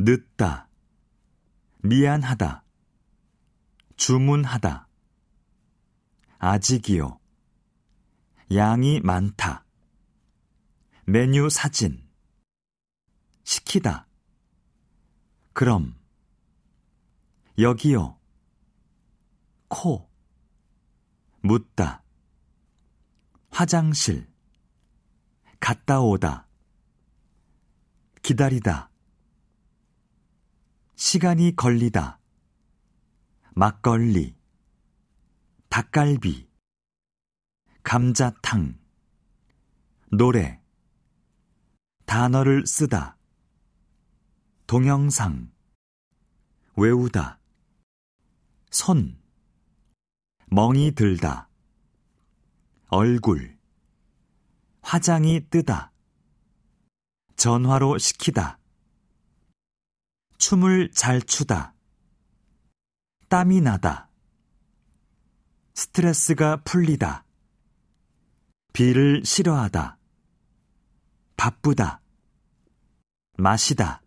늦다, 미안하다, 주문하다, 아직이요, 양이 많다, 메뉴 사진, 시키다, 그럼, 여기요, 코, 묻다, 화장실, 갔다 오다, 기다리다, 시간이 걸리다, 막걸리, 닭갈비, 감자탕, 노래, 단어를 쓰다, 동영상, 외우다, 손, 멍이 들다, 얼굴, 화장이 뜨다, 전화로 시키다, 춤을 잘 추다, 땀이 나다, 스트레스가 풀리다, 비를 싫어하다, 바쁘다, 마시다,